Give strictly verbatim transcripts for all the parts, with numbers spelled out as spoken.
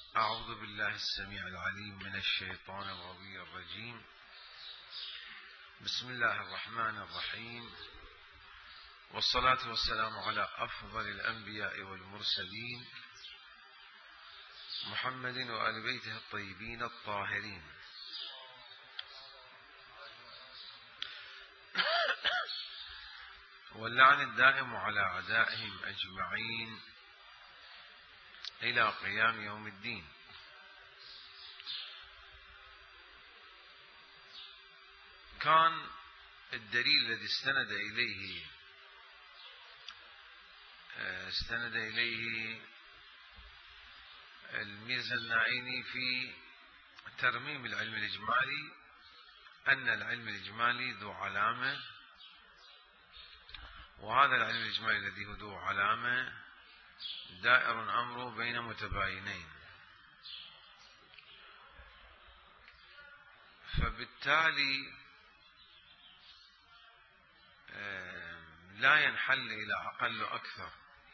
أعوذ بالله السميع العليم من الشيطان الغوي الرجيم. بسم الله الرحمن الرحيم، والصلاة والسلام على أفضل الأنبياء والمرسلين محمد وآل بيته الطيبين الطاهرين. واللعن الدائم على أعدائهم أجمعين إلى قيام يوم الدين. كان الدليل الذي استند إليه استند إليه الميرزا النعيني في ترميم العلم الإجمالي أن العلم الإجمالي ذو علامة، وهذا العلم الإجمالي الذي هو ذو علامة دائر أمره بين متباينين، فبالتالي لا ينحل إلى أقل أكثر.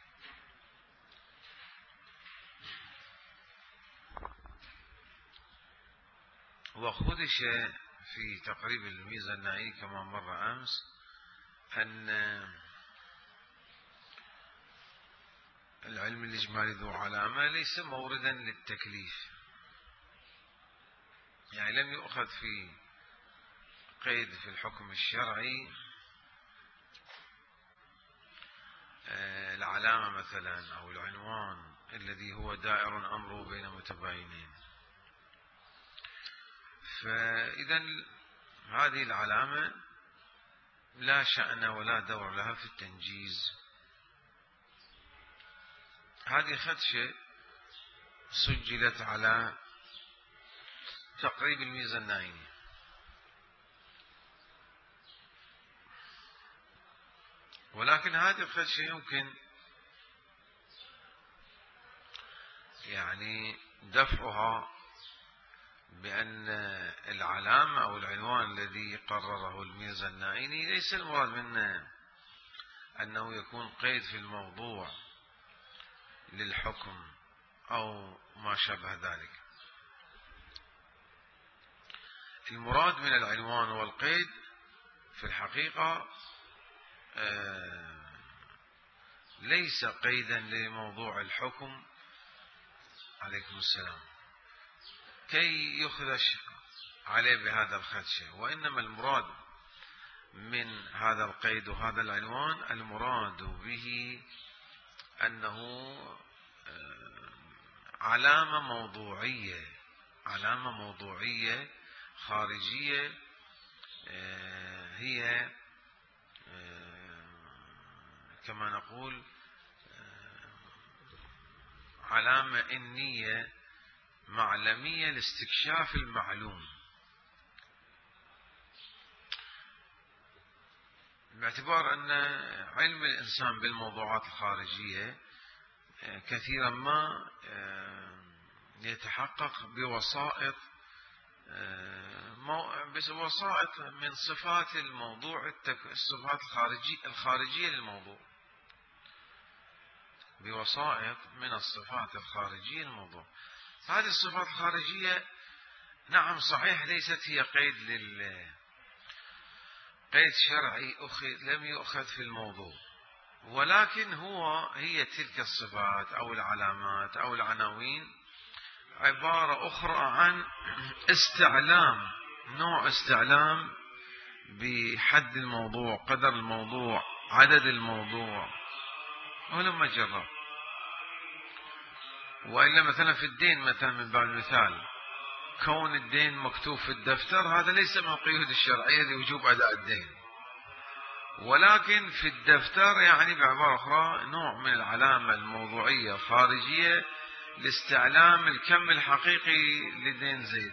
وخدش في تقريب الميزة النعيني كما مر أمس أن العلم الإجمالي ذو علامة ليس موردا للتكليف، يعني لم يؤخذ في قيد في الحكم الشرعي العلامة مثلا أو العنوان الذي هو دائر أمره بين متباينين. فإذا هذه العلامة لا شأن ولا دور لها في التنجيز. هذه خدشة سجلت على تقريب الميزة النعيني، ولكن هذه الخدشة يمكن يعني دفعها بأن العلامة أو العنوان الذي قرره الميرزا النعيني ليس المراد منه أنه يكون قيد في الموضوع للحكم أو ما شابه ذلك. المراد من العنوان والقيد في الحقيقة ليس قيدا لموضوع الحكم عليكم السلام كي يخدش عليه بهذا الخدشة، وإنما المراد من هذا القيد وهذا العنوان المراد به أنه علامة موضوعية علامة موضوعية خارجية، هي كما نقول علامة إنية معلمية لاستكشاف المعلوم، باعتبار أن علم الإنسان بالموضوعات الخارجية كثيرا ما يتحقق بوسائط بوسائط من صفات الموضوع، الصفات الخارجية الخارجية للموضوع، بوسائط من الصفات الخارجية للموضوع. هذه الصفات الخارجية نعم صحيح ليست هي قيد لل قيد شرعي أخذ لم يؤخذ في الموضوع، ولكن هو هي تلك الصفات أو العلامات أو العناوين عبارة أخرى عن استعلام، نوع استعلام بحد الموضوع، قدر الموضوع، عدد الموضوع، ولما جرب. وإلا مثلا في الدين مثلا من باب المثال كون الدين مكتوب في الدفتر هذا ليس من القيود الشرعية لوجوب أداء الدين، ولكن في الدفتر يعني بعبارة أخرى نوع من العلامة الموضوعية الخارجية لاستعلام الكم الحقيقي لدين زيد،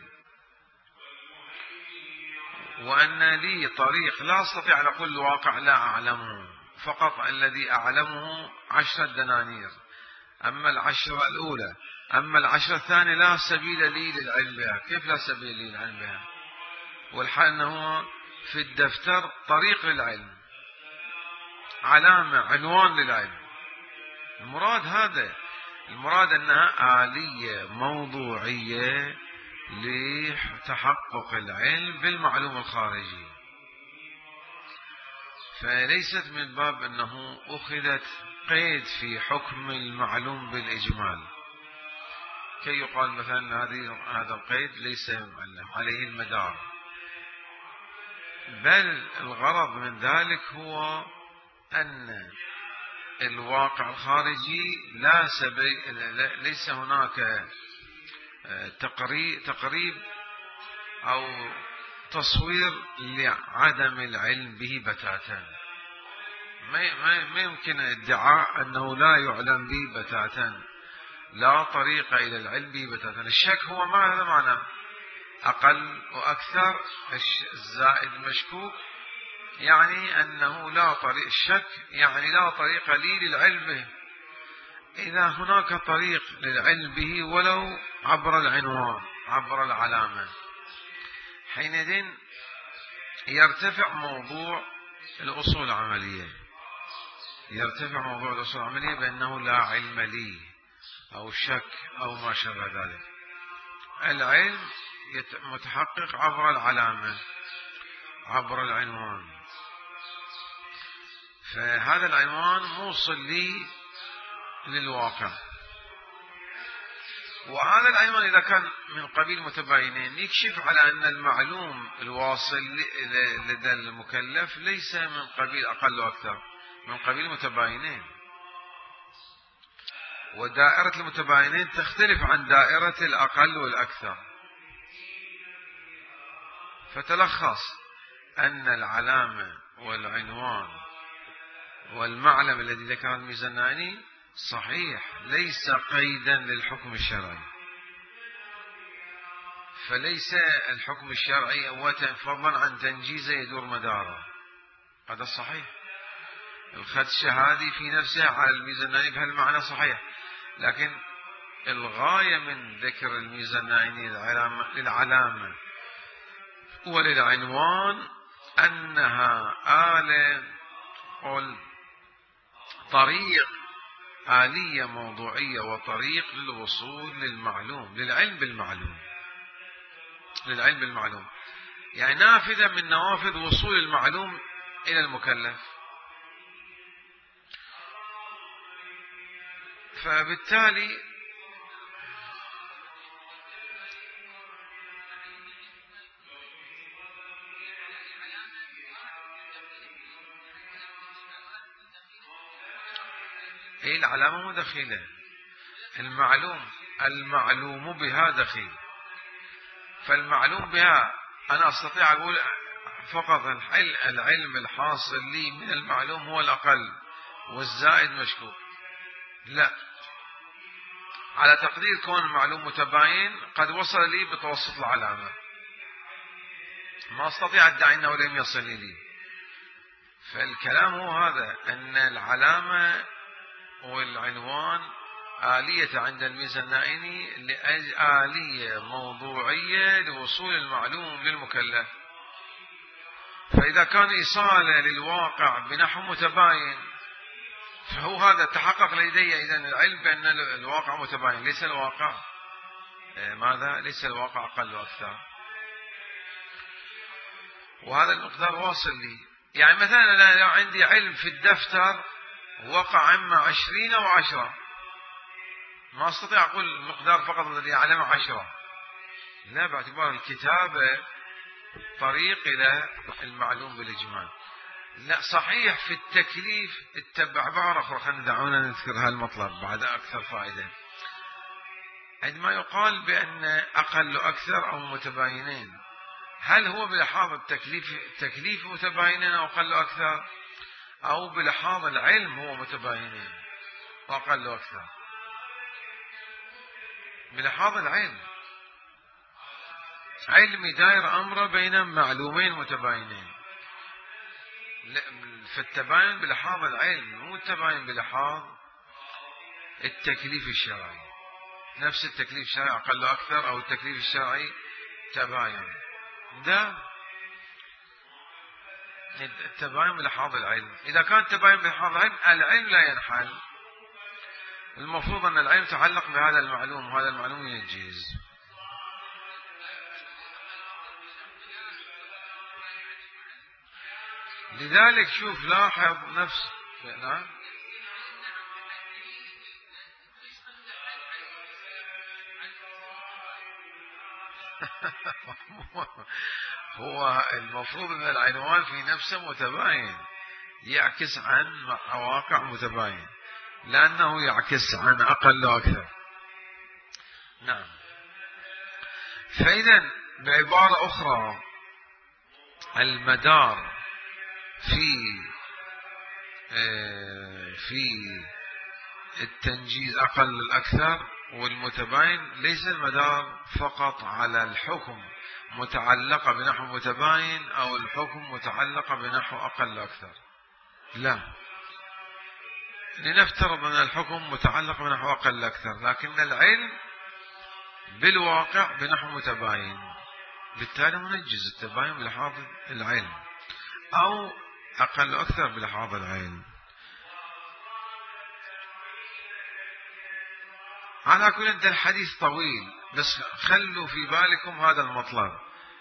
وأن لي طريق لا أستطيع أن أقول الواقع لا أعلمه، فقط الذي أعلمه عشرة دنانير، أما العشرة الأولى أما العشرة الثانية لا سبيل لي للعلم بها. كيف لا سبيل لي للعلم بها؟ والحال أنه في الدفتر طريق للعلم، علامة، عنوان للعلم. المراد هذا المراد أنها آلية موضوعية لتحقق العلم بالمعلوم الخارجي، فليست من باب أنه أخذت قيد في حكم المعلوم بالإجمال كي يقال مثلا هذا القيد ليس عليه المدار، بل الغرض من ذلك هو أن الواقع الخارجي لا سبي ليس هناك تقريب أو تصوير لعدم العلم به بتاتا. ما يمكن ادعاء أنه لا يعلم به بتاتا، لا طريق إلى العلم به بتاتا. الشك هو ما هذا معنى أقل وأكثر، الزائد مشكوك، يعني أنه لا طريق، الشك يعني لا طريق لي للعلم به. إذا هناك طريق للعلم به ولو عبر العنوان عبر العلامة، حينئذ يرتفع موضوع الأصول العملية، يرتفع موضوع الأصول العملية بأنه لا علم لي أو شك أو ما شابه ذلك. العلم متحقق عبر العلامة عبر العنوان، فهذا العنوان موصل لي للواقع، وهذا العنوان إذا كان من قبيل متباينين يكشف على أن المعلوم الواصل لدى المكلف ليس من قبيل أقل وأكثر، من قبيل متباينين، ودائرة المتباينين تختلف عن دائرة الأقل والأكثر. فتلخص أن العلامة والعنوان والمعلم الذي ذكره الميزاناني صحيح ليس قيدا للحكم الشرعي، فليس الحكم الشرعي فضلا عن تنجيزه يدور مداره، هذا صحيح. الخدشة هذه في نفسها على الميزاناني بهالمعنى صحيح، لكن الغاية من ذكر الميزاناني للعلامة وللعنوان أنها آلة قل طريق آلية موضوعية وطريق للوصول للمعلوم، للعلم بالمعلوم، للعلم بالمعلوم، يعني نافذة من نوافذ وصول المعلوم إلى المكلف. فبالتالي هي العلامة دخيلة، المعلوم المعلوم بها دخيل، فالمعلوم بها أنا أستطيع أقول فقط العلم الحاصل لي من المعلوم هو الأقل والزائد مشكوك، لا، على تقدير كون المعلوم متباين قد وصل لي بتوسط العلامة، ما أستطيع أدعي أنه لم يصل لي. فالكلام هو هذا، أن العلامة والعنوان آلية عند الميزانائني آلية موضوعية لوصول المعلوم للمكلف، فإذا كان إيصاله للواقع بنحو متباين فهو هذا تحقق لدي إذن العلم بأن الواقع متباين، ليس الواقع ماذا؟ ليس الواقع أقل وأكثر، وهذا المقدار واصل لي. يعني مثلا أنا لو عندي علم في الدفتر وقع إما عشرين أو عشرة، ما أستطيع أقول المقدار فقط الذي أعلمه عشرة، لا، باعتبار الكتابة طريق إلى المعلوم بالإجمال. لا، صحيح في التكليف اتبع عبارة أخرى، خلينا دعونا نذكر هالمطلب بعد أكثر فائدة. عندما يقال بأن أقل أكثر أو متباينين، هل هو بلحاظ التكليف التكليف متباينين أو أقل أكثر، أو بلحاظ العلم هو متباينين وأقل أكثر؟ بلحاظ العلم، علمي داير أمره بين معلومين متباينين، فالتباين بلحاظ العلم، مو التباين بلحاظ التكليف الشرعي. نفس التكليف الشرعي أقل أكثر أو التكليف الشرعي تباين، ده التباين بلحاظ العلم. إذا كان التباين بلحاظ العلم، العلم لا ينحل، المفروض أن العلم يتعلق بهذا المعلوم وهذا المعلوم ينجز. لذلك شوف لاحظ نفس نعم هو المفروض أن العنوان في نفسه متباين، يعكس عن واقع متباين، لأنه يعكس عن أقل وأكثر. نعم. فإذا بعبارة أخرى المدار في في التنجيز أقل الأكثر والمتباين ليس المدار فقط على الحكم متعلقة بنحو متباين أو الحكم متعلقة بنحو أقل أكثر، لا، لنفترض أن الحكم متعلق بنحو أقل أكثر، لكن العلم بالواقع بنحو متباين، بالتالي منجز التباين بلحاظ العلم أو أقل أكثر بلحاظ العلم. على كل انت الحديث طويل، بس خلوا في بالكم هذا المطلب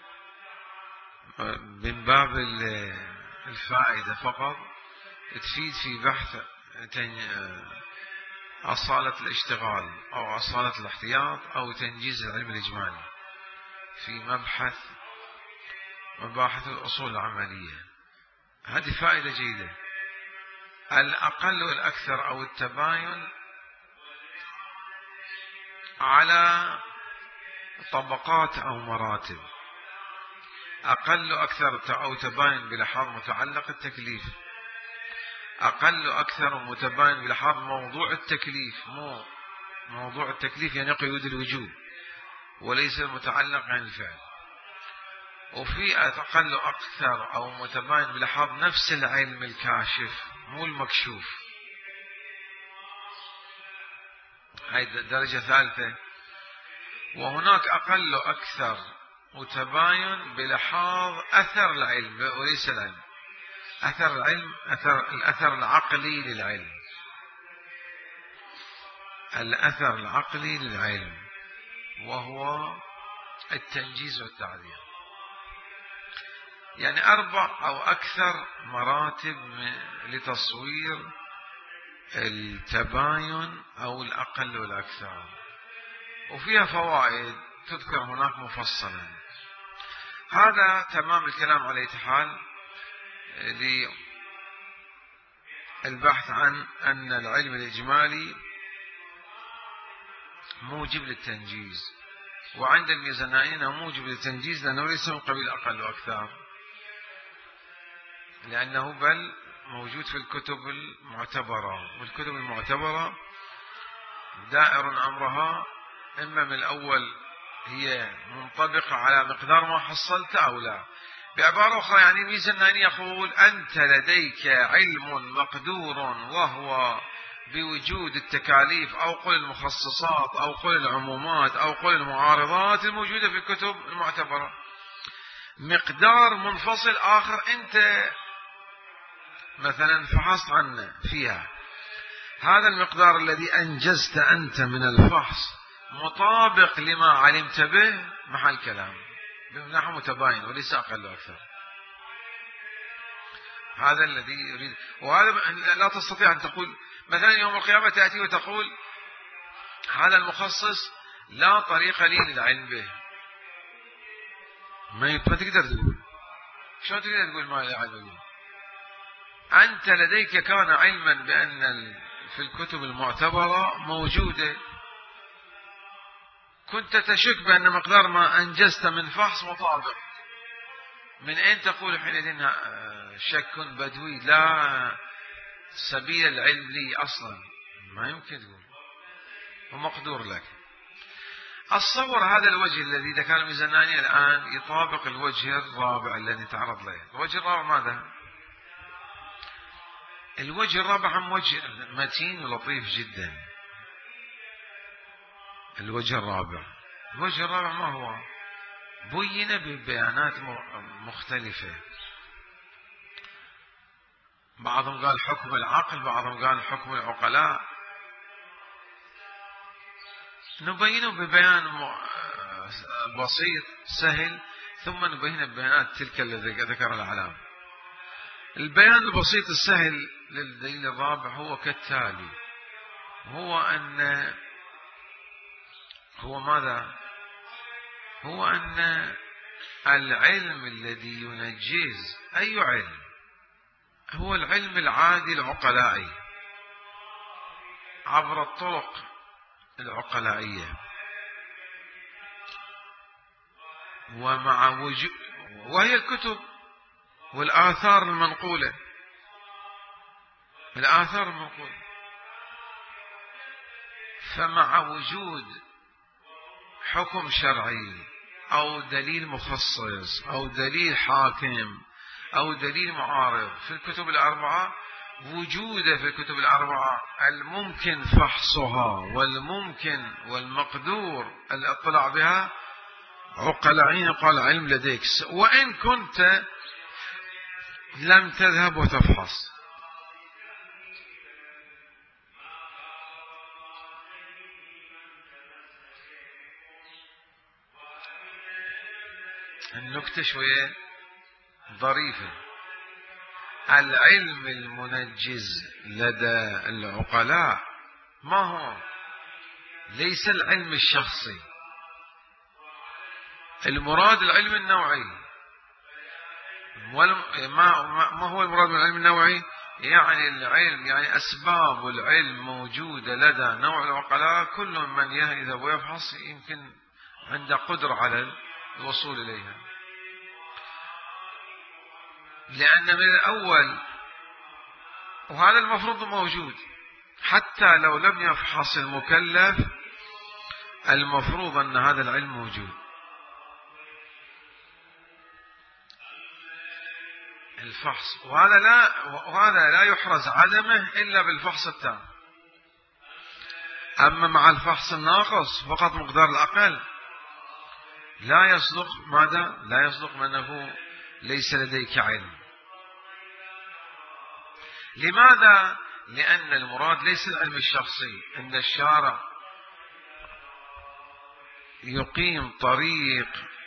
من باب الفائدة فقط، تفيد في بحث أصالة الاشتغال أو أصالة الاحتياط أو تنجيز العلم الإجمالي في مبحث مباحث الأصول العملية. هذه فائدة جيدة. الأقل والأكثر أو التباين على طبقات أو مراتب، أقل أكثر أو تباين بلحاظ متعلق التكليف، أقل أكثر متباين بلحاظ موضوع التكليف، مو موضوع التكليف يعني قيود الوجوب وليس المتعلق عن الفعل، وفي أقل أكثر أو متباين بلحاظ نفس العلم الكاشف مو المكشوف. هاي درجة ثالثة. وهناك أقل أكثر متباين بلحاظ أثر العلم وليس العلم، أثر العلم أثر الأثر العقلي للعلم، الأثر العقلي للعلم وهو التنجيز والتعديل. يعني أربع أو أكثر مراتب لتصوير التباين أو الأقل والأكثر، وفيها فوائد تذكر هناك مفصلا. هذا تمام الكلام على أي حال للبحث عن أن العلم الإجمالي موجب للتنجيز، وعند الميزانيين موجب للتنجيز لأنه ليس من قبيل أقل وأكثر، لأنه بل موجود في الكتب المعتبرة، والكتب المعتبرة دائر أمرها إما من الأول هي منطبقة على مقدار ما حصلت أو لا. بعبارة أخرى يعني الميزانيين يقول أنت لديك علم مقدور وهو بوجود التكاليف أو قل المخصصات أو قل العمومات أو قل المعارضات الموجودة في الكتب المعتبرة، مقدار منفصل آخر أنت مثلا فحصت عنه فيها، هذا المقدار الذي أنجزت أنت من الفحص مطابق لما علمت به محل كلام بنحو متباين وليس أقل وأكثر. هذا الذي يريد، وهذا لا تستطيع أن تقول مثلا يوم القيامة تأتي وتقول هذا المخصص لا طريق لي للعلم به، ما تقدر تقول. شو تقدر تقول ما لا علم به؟ أنت لديك كان علما بأن في الكتب المعتبرة موجودة، كنت تشك بأن مقدار ما أنجزت من فحص مطابق، من أين تقول حينئذ شك بدوي لا سبيل العلم لي أصلا؟ ما يمكن تقول، ومقدور لك. الصور هذا الوجه الذي إذا كان الميزانية الآن يطابق الوجه الرابع الذي تعرض له. الوجه الرابع ماذا؟ الوجه الرابع هم وجه متين ولطيف جدا. الوجه الرابع الوجه الرابع ما هو؟ بين ببيانات مختلفة، بعضهم قال حكم العقل، بعضهم قال حكم العقلاء، نبينه ببيان بسيط سهل، ثم نبين البيانات تلك التي ذكر العلامة. البيان البسيط السهل للدليل الرابع هو كالتالي: هو أن هو ماذا؟ هو أن العلم الذي ينجز أي علم؟ هو العلم العادي العقلائي عبر الطرق العقلائية، ومع وجود وهي الكتب والآثار المنقولة الآثار المنقولة فمع وجود حكم شرعي أو دليل مخصص أو دليل حاكم أو دليل معارض في الكتب الأربعة، وجوده في الكتب الأربعة الممكن فحصها والممكن والمقدور الاطلاع بها عقلائيا قال علم لديك، وإن كنت لم تذهب وتفحص. النكتة شوية ظريفة. العلم المنجز لدى العقلاء ما هو؟ ليس العلم الشخصي، المراد العلم النوعي. ما هو المراد من العلم النوعي؟ يعني العلم، يعني أسباب العلم موجودة لدى نوع العقلاء، كل من يذهب ويفحص يمكن عنده قدرة على الوصول إليها، لأن من الأول وهذا المفروض موجود، حتى لو لم يفحص المكلف المفروض أن هذا العلم موجود. الفحص، وهذا لا وهذا لا يحرز عدمه إلا بالفحص التام. أما مع الفحص الناقص فقط مقدار الأقل لا يصدق ماذا؟ لا يصدق أنه ليس لديك علم. لماذا؟ لأن المراد ليس العلم الشخصي، أن الشارع يقيم طريق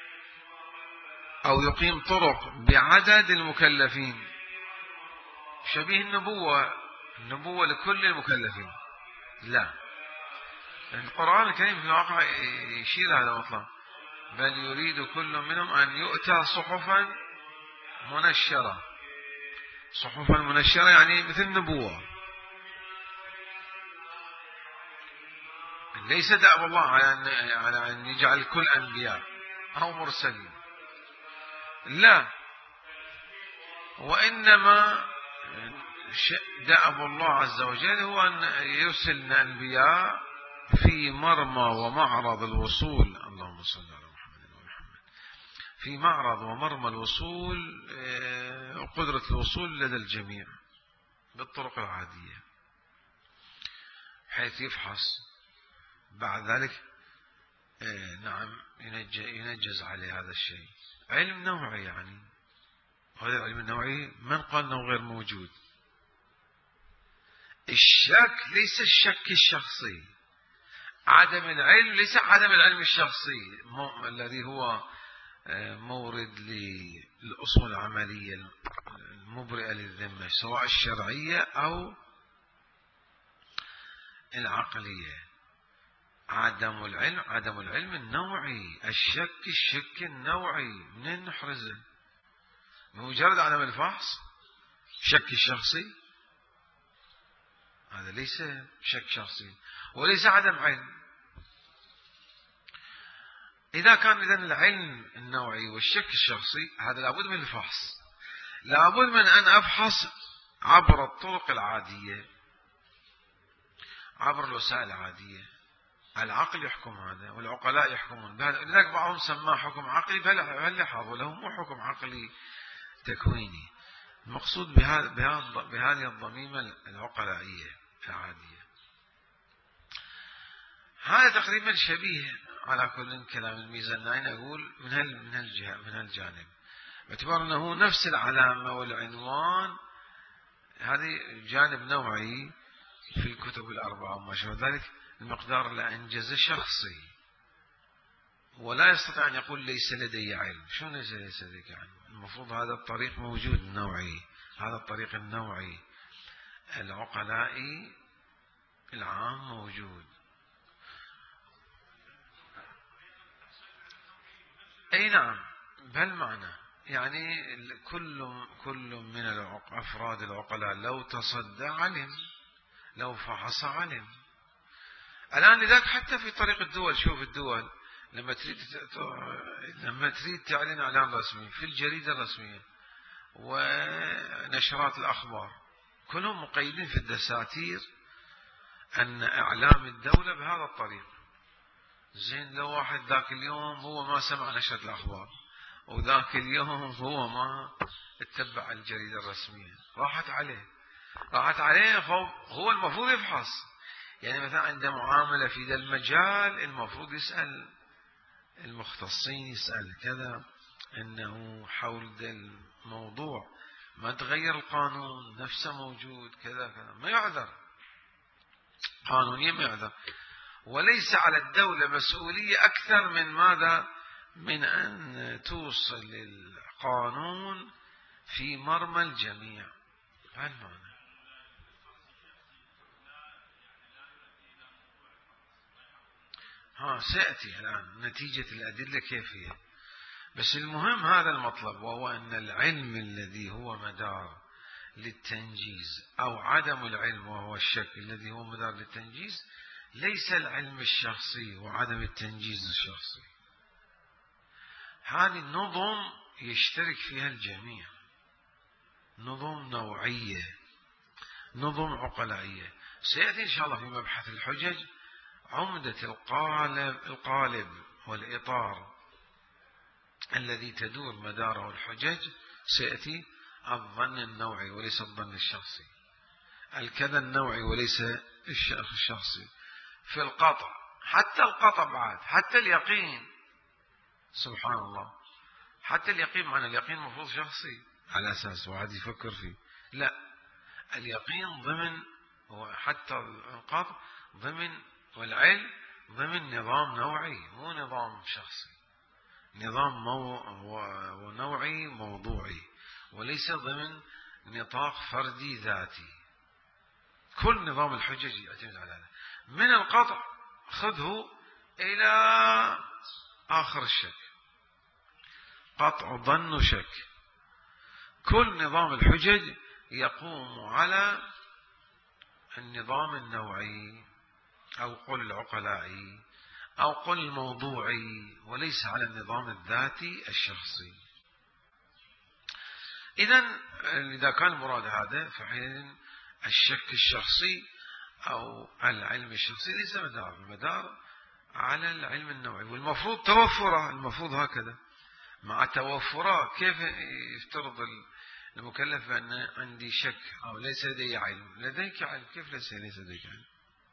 أو يقيم طرق بعدد المكلفين، شبيه النبوة، النبوة لكل المكلفين. لا، القرآن الكريم في الواقع يشير هذا المطلب، بل يريد كل منهم أن يؤتى صحفا منشرة. صحفا منشرة يعني مثل النبوة، ليس دأب الله على أن يجعل كل أنبياء أو مرسلين، لا، وإنما دأب الله عز وجل هو أن يرسل أنبياء في مرمى ومعرض الوصول، اللهم صل على محمد ومحمد، في معرض ومرمى الوصول وقدرة الوصول لدى الجميع بالطرق العادية، حيث يفحص بعد ذلك نعم ينجز عليه هذا الشيء. علم نوعي، يعني هذا العلم النوعي من قال انه غير موجود؟ الشك ليس الشك الشخصي، عدم العلم ليس عدم العلم الشخصي الذي هو مورد للأصول العملية المبرئة للذمة سواء الشرعية أو العقلية. عدم العلم عدم العلم النوعي، الشك الشك النوعي، منين نحرزه؟ بمجرد عدم الفحص. شك الشخصي هذا ليس شك شخصي وليس عدم علم. إذا كان إذن العلم النوعي والشك الشخصي هذا لابد من الفحص، لابد من أن أفحص عبر الطرق العادية، عبر الوسائل العادية. العقل يحكم هذا والعقلاء يحكمون بهذا، لذلك بعضهم سماه حكم عقلي، بل لاحظوا له مو حكم عقلي تكويني، المقصود بهذه الضميمة العقلائية العادية. هذا تقريبا شبيه على كل كلام الميزانين، أقول من هال من هالجهة من هالجانب، باعتبار أنه نفس العلامة والعنوان، هذه جانب نوعي في الكتب الأربعة وما شابه ذلك، المقدار اللي أنجزه شخصي، ولا يستطيع أن يقول ليس لدي علم. شو ليس ليس لديك علم؟ المفروض هذا الطريق موجود النوعي، هذا الطريق النوعي العقلائي العام موجود. أي نعم، بهالمعنى. يعني كل كل من أفراد العقلاء لو تصدى علم، لو فحص علم. الآن لذلك حتى في طريق الدول، شوف الدول لما تريد لما تريد تعلن إعلان رسمي في الجريدة الرسمية ونشرات الأخبار، كلهم مقيدين في الدساتير أن إعلام الدولة بهذا الطريق. زين، لو واحد ذاك اليوم هو ما سمع نشرة الأخبار، وذاك اليوم هو ما اتبع الجريدة الرسمية، راحت عليه راحت عليه هو المفروض يفحص. يعني مثلا عنده معاملة في ذا المجال، المفروض يسأل المختصين، يسأل كذا إنه حول ذا الموضوع ما تغير القانون نفسه موجود كذا كذا، ما يعذر قانونيا، ما يعذر. وليس على الدولة مسؤولية أكثر من ماذا؟ من أن توصل القانون في مرمى الجميع. هالمعنى. ها سيأتي الآن نتيجة الأدلة كيف هي. بس المهم هذا المطلب، وهو أن العلم الذي هو مدار للتنجيز، أو عدم العلم وهو الشك الذي هو مدار للتنجيز، ليس العلم الشخصي وعدم التنجيز الشخصي. هذه النظم يشترك فيها الجميع، نظم نوعية، نظم عقلائية. سيأتي إن شاء الله في مبحث الحجج عمدة القالب, القالب والإطار الذي تدور مداره الحجج، سيأتي الظن النوعي وليس الظن الشخصي، الكذا النوعي وليس الشخصي. في القطع، حتى القطع بعد، حتى اليقين، سبحان الله، حتى اليقين. معنى اليقين مفروض شخصي على أساس واحد يفكر فيه، لا، اليقين ضمن، وحتى القطع ضمن، والعلم ضمن نظام نوعي، مو نظام شخصي، نظام مو ونوعي موضوعي، وليس ضمن نطاق فردي ذاتي. كل نظام الحجج يعتمد على هذا، من القطع خذه إلى آخر الشك، قطع ظن شك. كل نظام الحجج يقوم على النظام النوعي، أو قل العقلائي، أو قل الموضوعي، وليس على النظام الذاتي الشخصي. إذن إذا كان المراد هذا، فحين الشك الشخصي أو العلم الشخصي ليس مدار، المدار على العلم النوعي، والمفروض توفره، المفروض هكذا. مع توفره كيف يفترض المكلف بأن عندي شك أو ليس لدي علم؟ لديك علم، كيف ليس ليس لديك علم؟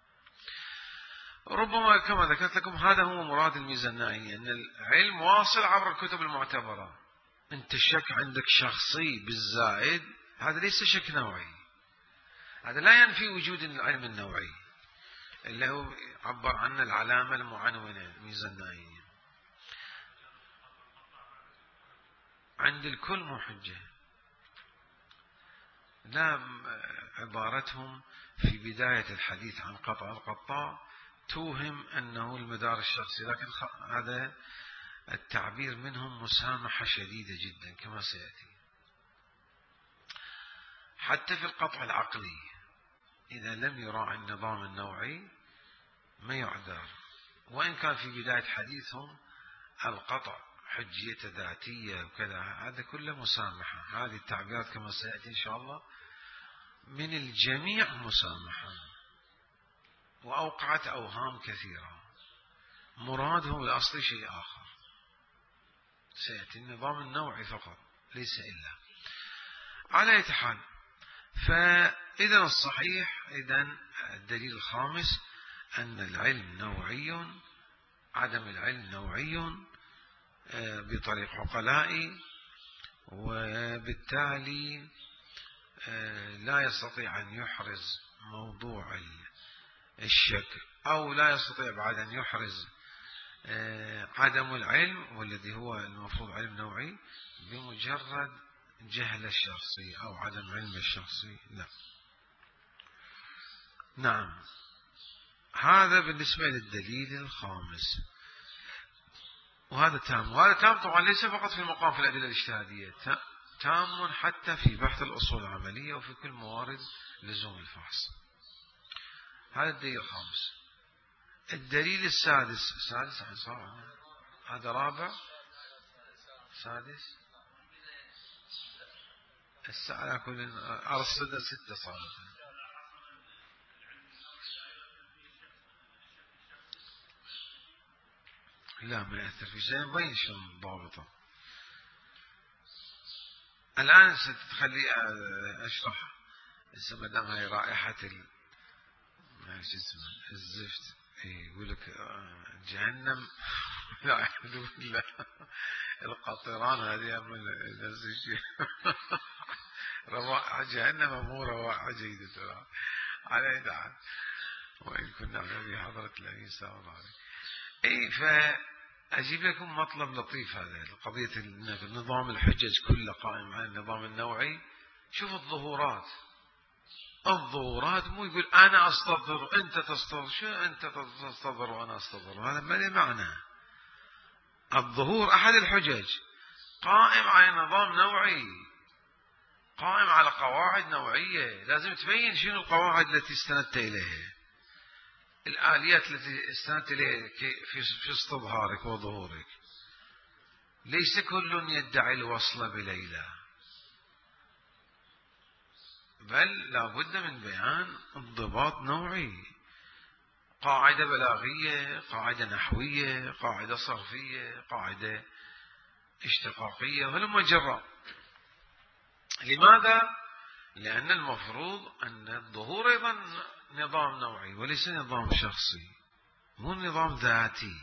ربما كما ذكرت لكم هذا هو مراد الميزة النهائية، أن العلم واصل عبر الكتب المعتبرة. أنت الشك عندك شخصي بالزائد، هذا ليس شك نوعي، هذا لا ينفي وجود العلم النوعي اللي هو عبر عنه العلامة المعنونة الميزة النهائية. عند الكل مو حجة. لا، عبارتهم في بداية الحديث عن قطع القطاع توهم أنه المدار الشخصي، لكن هذا التعبير منهم مسامحة شديدة جدا كما سيأتي. حتى في القطع العقلي إذا لم يراعي النظام النوعي ما يعذر، وإن كان في بداية حديثهم القطع حجية ذاتية وكذا، هذا كله مسامحة. هذه التعبيرات كما سيأتي إن شاء الله من الجميع مسامحة، وأوقعت أوهام كثيرة، مرادهم الأصلي شيء آخر. سيأتي النظام النوعي فقط، ليس إلا. على أي حال، فإذا الصحيح، إذن الدليل الخامس أن العلم نوعي، عدم العلم نوعي بطريق عقلائي، وبالتالي لا يستطيع أن يحرز موضوع الشك أو لا يستطيع بعد أن يحرز عدم العلم والذي هو المفروض علم نوعي بمجرد جهل الشخصي أو عدم علم الشخصي، لا. نعم، هذا بالنسبة للدليل الخامس، وهذا تام. وهذا تام طبعا ليس فقط في المقام في الأدلة الاجتهادية، تام حتى في بحث الأصول العملية وفي كل موارد لزوم الفحص. هذا الدليل الخامس. الدليل السادس، السادس عن صار هذا رابع، سادس على كل أرصد ستة صارت. لا ما يأثر في شيء، مبين شلون ضابطه. الآن ستخلي أشرح ما دام هاي رائحة ال الزفت، يقول لك جهنم لا يحدث بالله القطران هذه من نفس الشيء روائح جهنم مو روائح جيدة ترى على دعاء، وإن كنا في حضرة الأمين صلى الله عليه وسلم. اي فأجيب لكم مطلب لطيف. هذا قضية النظام الحجج كله قائم على النظام النوعي. شوف الظهورات، الظهورات مو يقول أنا أستظهر أنت تستظهر، شو أنت تستظهر وأنا أستظهر، هذا ما له معنى. الظهور أحد الحجج قائم على نظام نوعي، قائم على قواعد نوعية، لازم تبين شنو القواعد التي استندت إليها، الآليات التي استندت إليها في استظهارك وظهورك. ليس كل يدعي الوصل بليلى، بل لا بد من بيان انضباط نوعي، قاعدة بلاغية، قاعدة نحوية، قاعدة صرفية، قاعدة اشتقاقية، هلم جرا. لماذا؟ لأن المفروض أن الظهور أيضا نظام نوعي وليس نظام شخصي، مو نظام ذاتي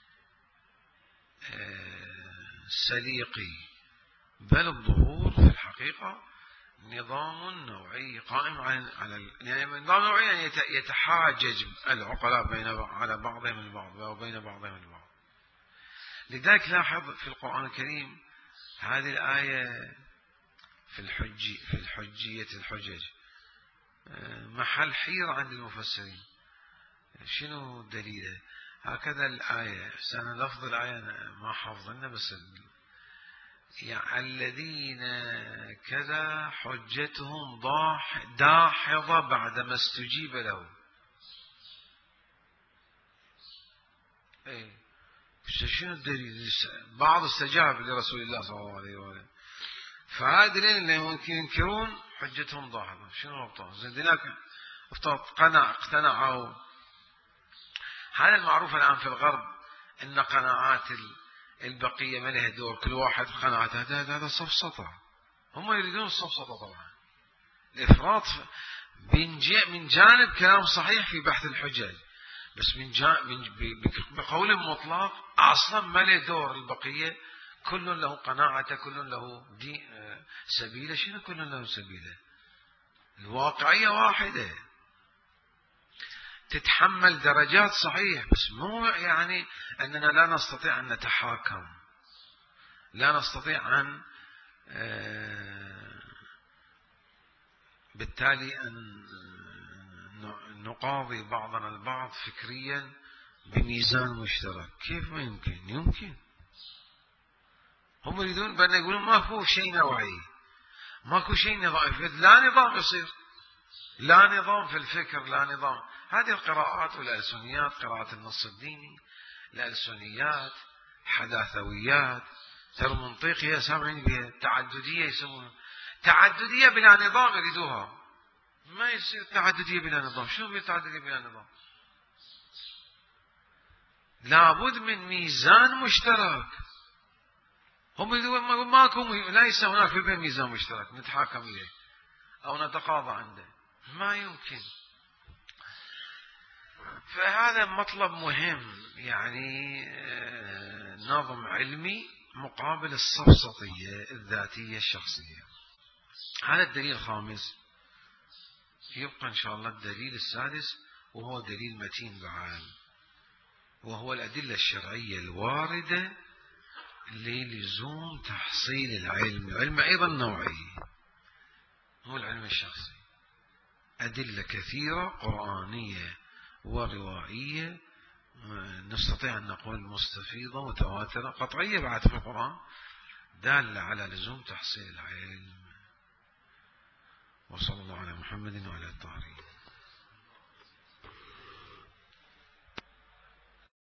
سليقي، بل الظهور في الحقيقة نظام نوعي قائم على يعني نظام نوعي يعني يتحاجج العقلاء بين على بعضهم البعض وبين بعضهم البعض. لذلك لاحظ في القرآن الكريم هذه الآية في الحج في الحجية الحجج محل حيرة عند المفسرين، شنو دليله؟ هكذا الآية، سنة لفظ الآية ما حافظنا بس يعني الذين كذا حجتهم داحضة بعدما استجيب له. ايه شنو الدليل؟ بعض استجاب لرسول الله صلى الله عليه وسلم، فهذين اللي ممكن ينكرون حجتهم ضاحضة. شنو ربطه؟ زين هناك اقتنع اقتنعوا. هذا المعروف الآن في الغرب ان قناعات البقية ما لها دور، كل واحد قناعته، هذا هذا سفسطة. هم يريدون السفسطة طبعا، الإفراط من جانب كلام صحيح في بحث الحجج، بس من جانب بقول مطلق أصلا ما له دور البقية، كل له قناعته، كل له دي سبيله. شنو كل له سبيله؟ الواقعية واحدة، تتحمل درجات صحيح، بس مو يعني أننا لا نستطيع أن نتحاكم، لا نستطيع أن بالتالي أن نقاضي بعضنا البعض فكريا بميزان مشترك. كيف ما يمكن؟ يمكن. هم يريدون بأن يقولون ما هو شيء نوعي، ماكو شيء نظام، لا نظام يصير، لا نظام في الفكر، لا نظام. هذه القراءات والألسنيات، قراءة النص الديني، الألسنيات، حداثويات، ترى منطقية سامعين بها، تعددية يسمونها، تعددية بلا نظام يريدوها. ما يصير تعددية بلا نظام. شو هي تعددية بلا نظام؟ لابد من ميزان مشترك. هم يقولون ماكو، ليس هناك في ميزان مشترك نتحاكم إليه أو نتقاضى عنده، ما يمكن. فهذا مطلب مهم، يعني نظم علمي مقابل السفسطية الذاتية الشخصية. هذا الدليل الخامس. يبقى إن شاء الله الدليل السادس وهو دليل متين بعد، وهو الأدلة الشرعية الواردة للزوم تحصيل العلم. العلم أيضا نوعي، هو العلم الشخصي، أدلة كثيرة قرآنية وروائية نستطيع أن نقول مستفيضة متواترة قطعية بعد في القرآن دالة على لزوم تحصيل العلم. وصلى الله على محمد وعلى الطاهرين.